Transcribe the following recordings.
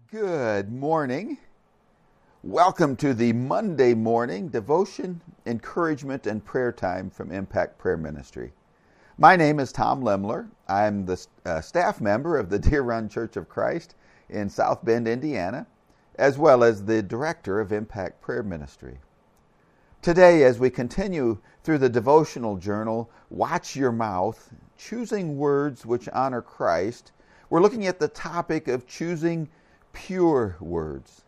Good morning. Welcome to the Monday morning devotion, encouragement, and prayer time from Impact Prayer Ministry. My name is Tom Lemler. I'm the staff member of the Deer Run Church of Christ in South Bend, Indiana, as well as the director of Impact Prayer Ministry. Today, as we continue through the devotional journal, Watch Your Mouth, Choosing Words Which Honor Christ, we're looking at the topic of choosing pure words.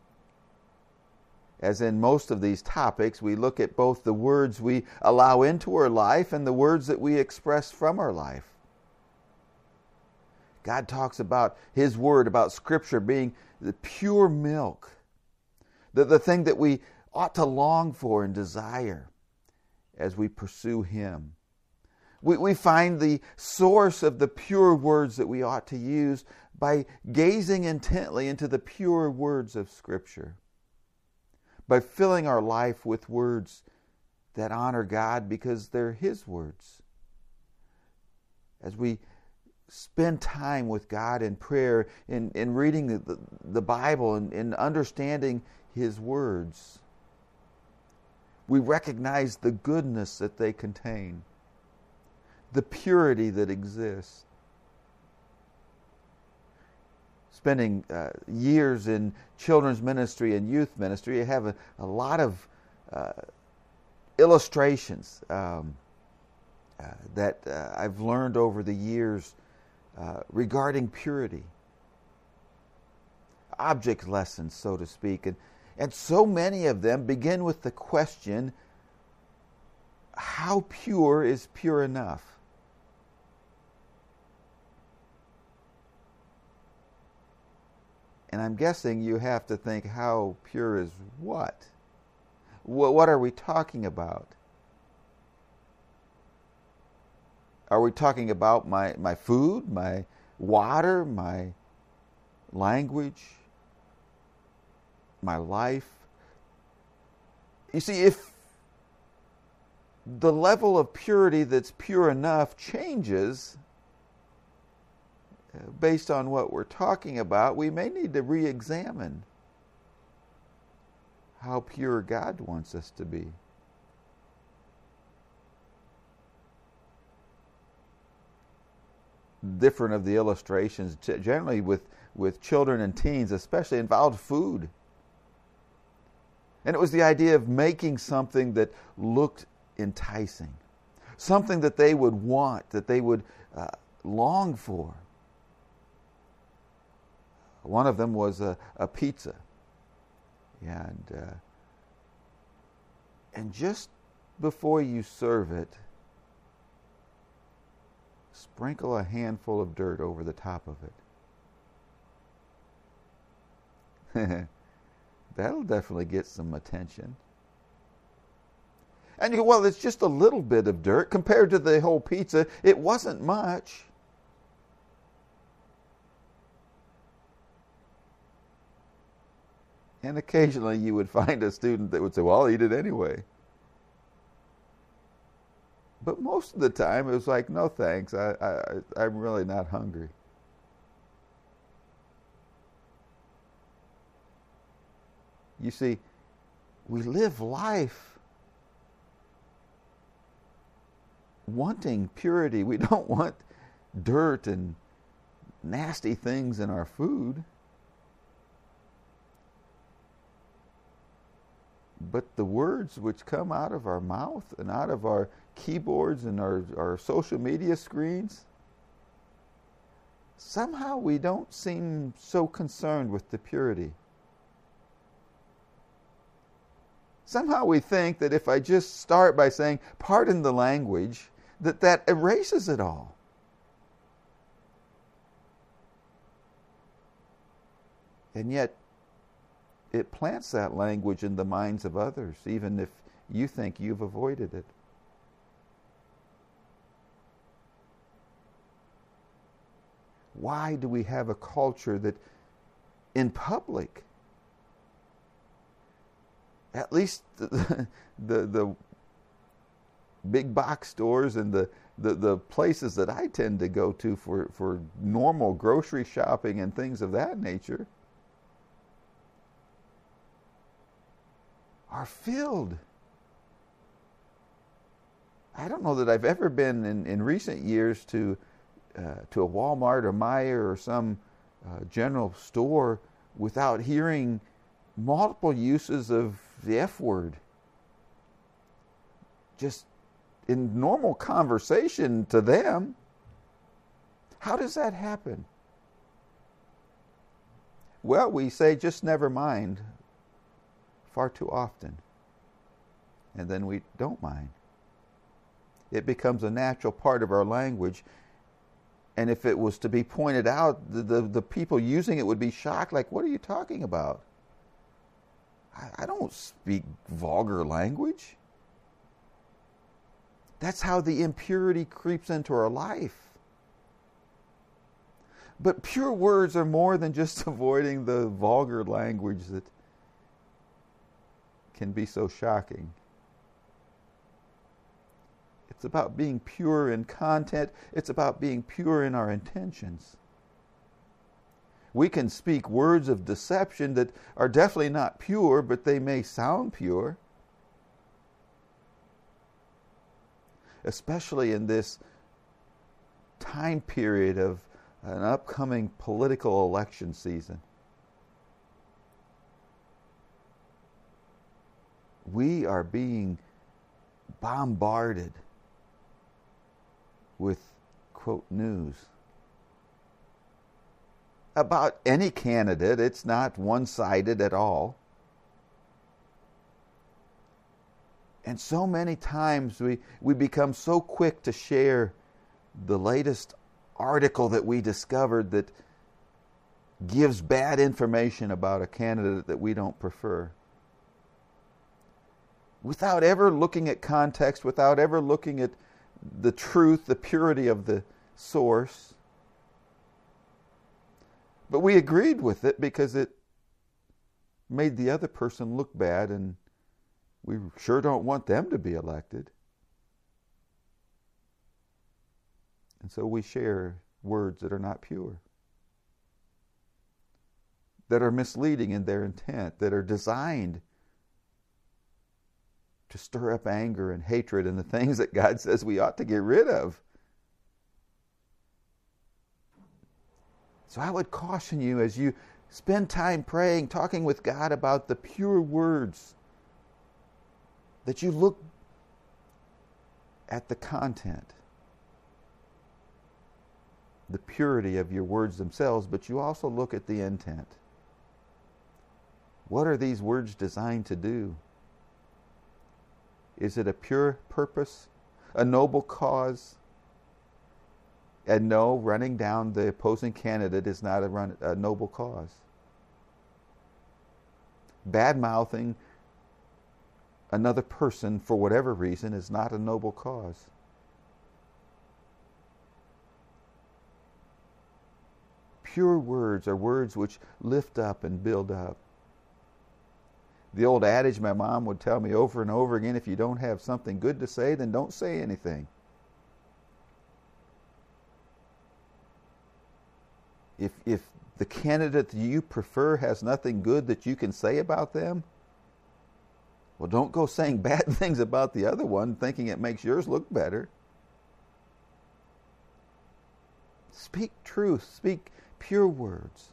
As in most of these topics, we look at both the words we allow into our life and the words that we express from our life. God talks about His Word, about Scripture being the pure milk, the thing that we ought to long for and desire as we pursue Him. We find the source of the pure words that we ought to use by gazing intently into the pure words of Scripture, by filling our life with words that honor God because they're His words. As we spend time with God in prayer, in reading the Bible and in understanding His words, we recognize the goodness that they contain, the purity that exists. Spending years in children's ministry and youth ministry, I have a lot of illustrations that I've learned over the years regarding purity. Object lessons, so to speak. And so many of them begin with the question, how pure is pure enough? And I'm guessing you have to think, how pure is what? What are we talking about? Are we talking about my food, my water, my language, my life? You see, if the level of purity that's pure enough changes based on what we're talking about, we may need to re-examine how pure God wants us to be. Different of the illustrations, generally with children and teens, especially, involved food. And it was the idea of making something that looked enticing, something that they would want, that they would long for. One of them was a pizza. And just before you serve it, sprinkle a handful of dirt over the top of it. That'll definitely get some attention. And you go, well, it's just a little bit of dirt compared to the whole pizza. It wasn't much. And occasionally you would find a student that would say, well, I'll eat it anyway. But most of the time it was like, no thanks, I'm really not hungry. You see, we live life wanting purity. We don't want dirt and nasty things in our food. But the words which come out of our mouth and out of our keyboards and our social media screens, somehow we don't seem so concerned with the purity. Somehow we think that if I just start by saying, pardon the language, that erases it all. And yet, it plants that language in the minds of others, even if you think you've avoided it. Why do we have a culture that in public, at least the big box stores and the places that I tend to go to for normal grocery shopping and things of that nature, are filled. I don't know that I've ever been in recent years to a Walmart or Meijer or some general store without hearing multiple uses of the F word. Just in normal conversation to them. How does that happen? Well, we say just never mind far too often. And then we don't mind. It becomes a natural part of our language. And if it was to be pointed out, the people using it would be shocked, like, what are you talking about? I don't speak vulgar language. That's how the impurity creeps into our life. But pure words are more than just avoiding the vulgar language that can be so shocking. It's about being pure in content. It's about being pure in our intentions. We can speak words of deception that are definitely not pure, but they may sound pure. Especially in this time period of an upcoming political election season. We are being bombarded with, quote, news about any candidate. It's not one-sided at all. And so many times we become so quick to share the latest article that we discovered that gives bad information about a candidate that we don't prefer. Without ever looking at context, without ever looking at the truth, the purity of the source. But we agreed with it because it made the other person look bad, and we sure don't want them to be elected. And so we share words that are not pure, that are misleading in their intent, that are designed to stir up anger and hatred and the things that God says we ought to get rid of. So I would caution you as you spend time praying, talking with God about the pure words, that you look at the content, the purity of your words themselves, but you also look at the intent. What are these words designed to do? Is it a pure purpose, a noble cause? And no, running down the opposing candidate is not a noble cause. Bad-mouthing another person for whatever reason is not a noble cause. Pure words are words which lift up and build up. The old adage my mom would tell me over and over again, if you don't have something good to say, then don't say anything. If the candidate that you prefer has nothing good that you can say about them, well, don't go saying bad things about the other one thinking it makes yours look better. Speak truth. Speak pure words.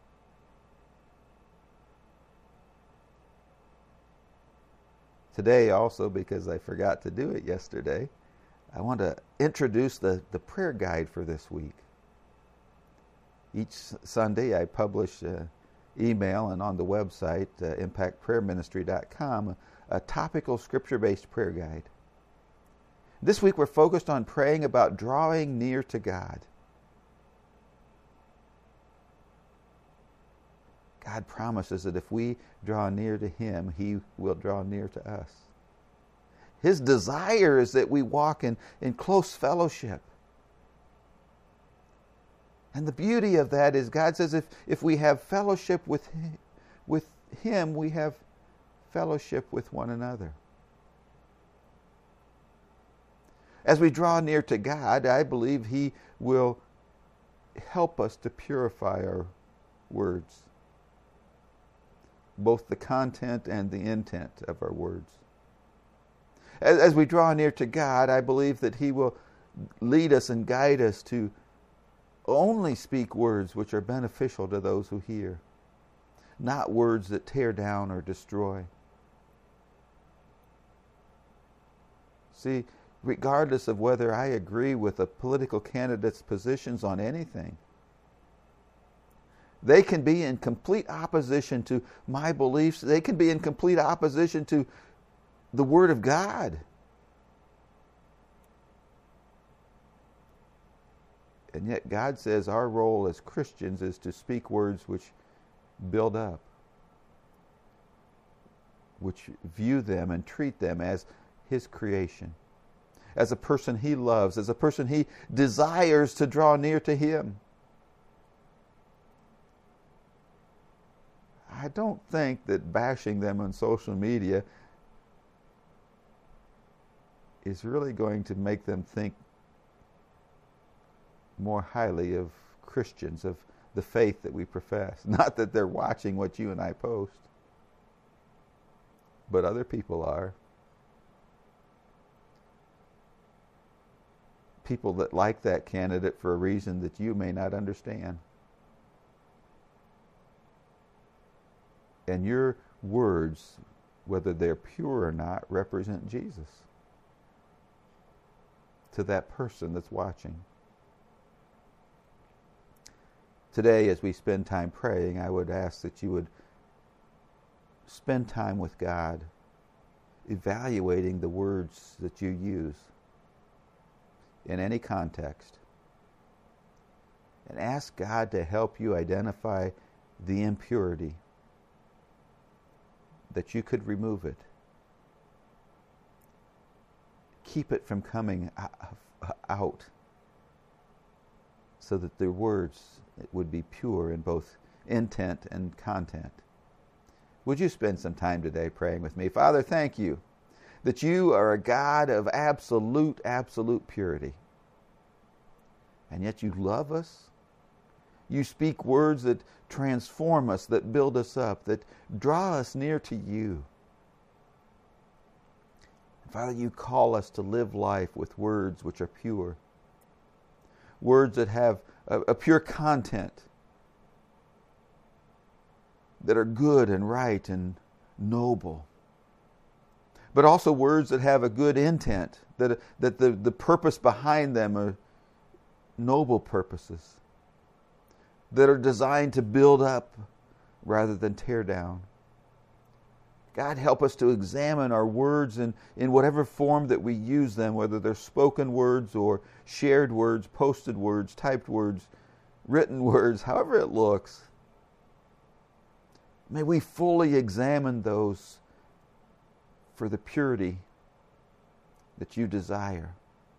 Today also, because I forgot to do it yesterday, I want to introduce the prayer guide for this week. Each Sunday I publish an email and on the website, impactprayerministry.com, a topical scripture-based prayer guide. This week we're focused on praying about drawing near to God. God promises that if we draw near to Him, He will draw near to us. His desire is that we walk in close fellowship. And the beauty of that is God says if we have fellowship with Him, we have fellowship with one another. As we draw near to God, I believe He will help us to purify our words. both the content and the intent of our words. As we draw near to God, I believe that He will lead us and guide us to only speak words which are beneficial to those who hear, not words that tear down or destroy. See, regardless of whether I agree with a political candidate's positions on anything, they can be in complete opposition to my beliefs. They can be in complete opposition to the Word of God. And yet God says our role as Christians is to speak words which build up, which view them and treat them as His creation, as a person He loves, as a person He desires to draw near to Him. I don't think that bashing them on social media is really going to make them think more highly of Christians, of the faith that we profess. Not that they're watching what you and I post, but other people are. People that like that candidate for a reason that you may not understand. And your words, whether they're pure or not, represent Jesus to that person that's watching. Today, as we spend time praying, I would ask that you would spend time with God, evaluating the words that you use in any context, and ask God to help you identify the impurity, that you could remove it. Keep it from coming out, so that the words would be pure in both intent and content. Would you spend some time today praying with me? Father, thank you that you are a God of absolute purity. And yet you love us. You speak words that transform us, that build us up, that draw us near to you. Father, you call us to live life with words which are pure. Words that have a pure content, that are good and right and noble. But also words that have a good intent, that the purpose behind them are noble purposes, that are designed to build up rather than tear down. God, help us to examine our words in whatever form that we use them, whether they're spoken words or shared words, posted words, typed words, written words, however it looks. May we fully examine those for the purity that you desire.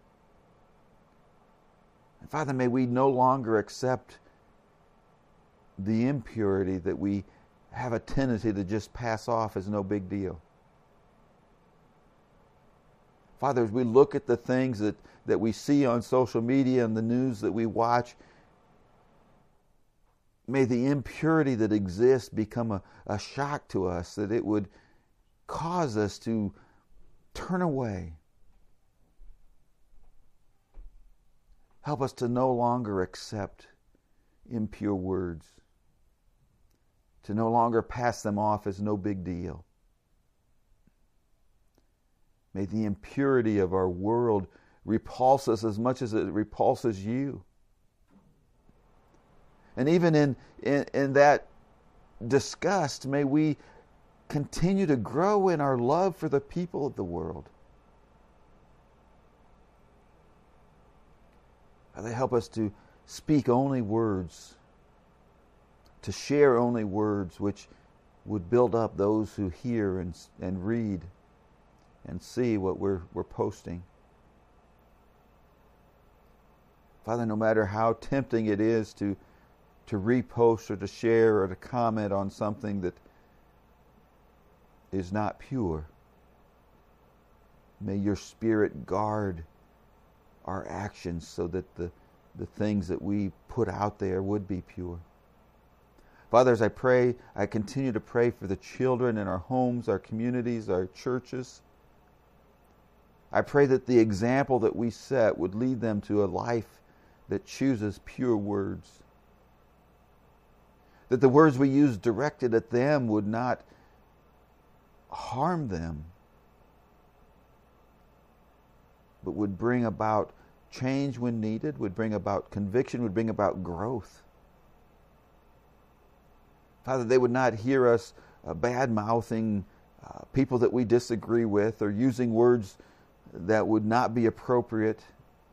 And Father, may we no longer accept the impurity that we have a tendency to just pass off as no big deal. Father, as we look at the things that we see on social media and the news that we watch, may the impurity that exists become a shock to us, that it would cause us to turn away. Help us to no longer accept impure words, to no longer pass them off as no big deal. May the impurity of our world repulse us as much as it repulses you. And even in that disgust, may we continue to grow in our love for the people of the world. Father, help us to speak only words, to share only words which would build up those who hear and read and see what we're posting. Father, no matter how tempting it is to repost or to share or to comment on something that is not pure, may your Spirit guard our actions so that the things that we put out there would be pure. Father, as I continue to pray for the children in our homes, our communities, our churches. I pray that the example that we set would lead them to a life that chooses pure words. That the words we use directed at them would not harm them, but would bring about change when needed, would bring about conviction, would bring about growth. Father, they would not hear us bad-mouthing people that we disagree with or using words that would not be appropriate.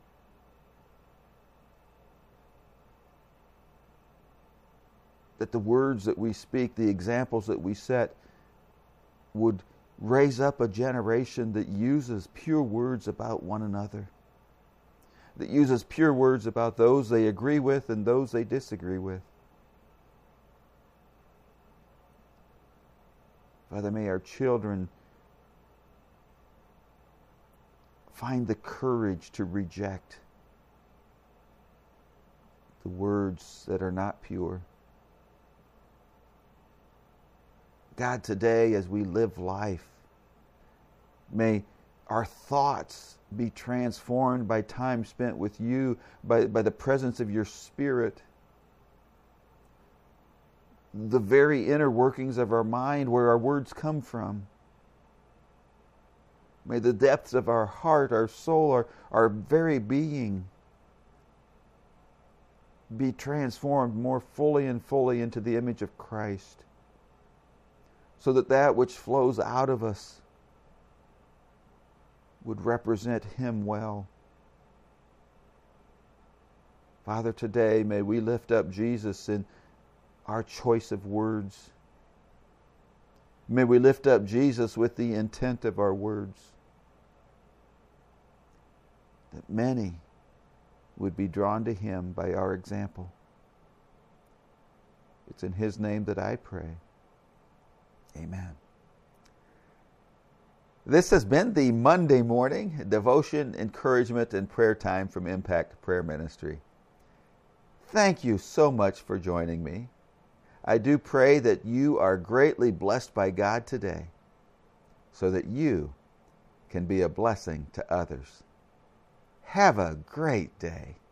That the words that we speak, the examples that we set, would raise up a generation that uses pure words about one another. That uses pure words about those they agree with and those they disagree with. Father, may our children find the courage to reject the words that are not pure. God, today as we live life, may our thoughts be transformed by time spent with you, by the presence of your Spirit. The very inner workings of our mind, where our words come from. May the depths of our heart, our soul, our very being be transformed more fully and fully into the image of Christ, so that that which flows out of us would represent Him well. Father, today may we lift up Jesus in our choice of words. May we lift up Jesus with the intent of our words, that many would be drawn to Him by our example. It's in His name that I pray. Amen. This has been the Monday morning devotion, encouragement, and prayer time from Impact Prayer Ministry. Thank you so much for joining me. I do pray that you are greatly blessed by God today, so that you can be a blessing to others. Have a great day.